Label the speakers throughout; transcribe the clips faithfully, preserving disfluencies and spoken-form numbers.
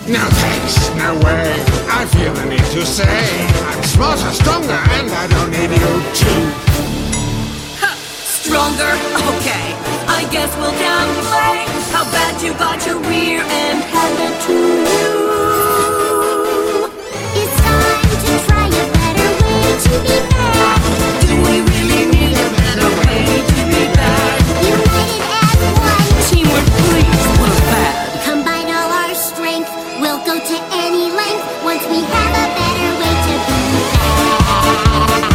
Speaker 1: No thanks, no way. I feel the need to say I'm smarter, stronger, and I don't need you too.
Speaker 2: Ha! Stronger? Okay. I guess we'll downplay how bad you got your rear end handed to you.
Speaker 3: It's time to try a better way to be bad.
Speaker 2: Do we really need a better way to be bad?
Speaker 3: United as one.
Speaker 2: Teamwork, please. We're bad.
Speaker 3: Combine all our strength. We'll go to any length once we have a better way to be bad.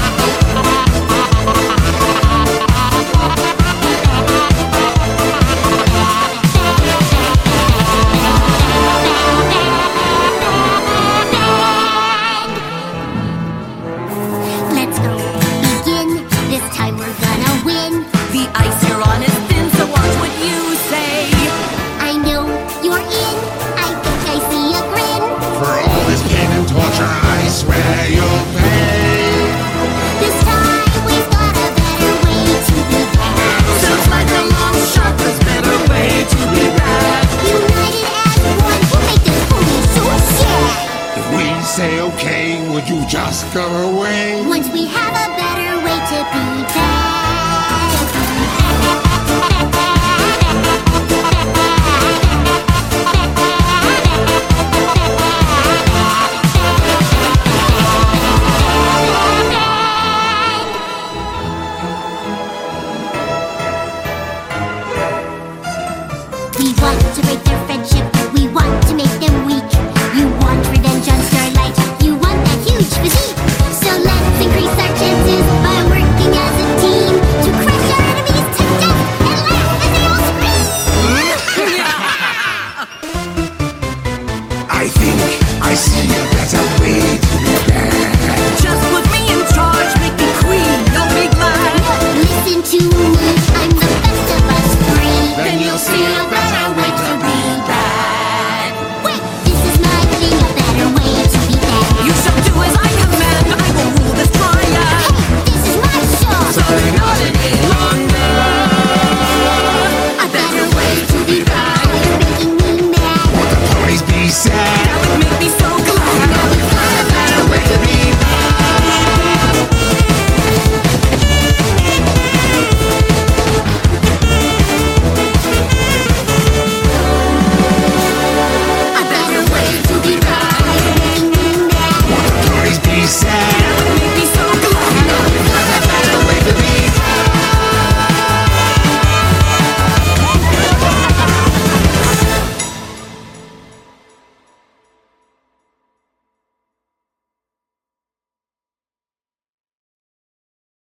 Speaker 3: Let's go. Begin. This time we're gonna win.
Speaker 2: The ice you're on is thin, so watch what you say.
Speaker 3: I know you're in. I think I see a grin.
Speaker 1: For all this pain and torture, I swear you'll pay.
Speaker 3: This time we've got a better way to be bad.
Speaker 2: Sounds like a long shot. There's better way to be bad.
Speaker 3: United as one, we'll make this pony so sad.
Speaker 1: If we say okay, would you just go away?
Speaker 3: Once we have a better way to be bad. We want to break their friendship. We want to make them weak. You want revenge on Starlight. You want that huge physique. So let's increase our chances by working as a team to crush our enemies to death and laugh as they all scream.
Speaker 1: I think I see a better way to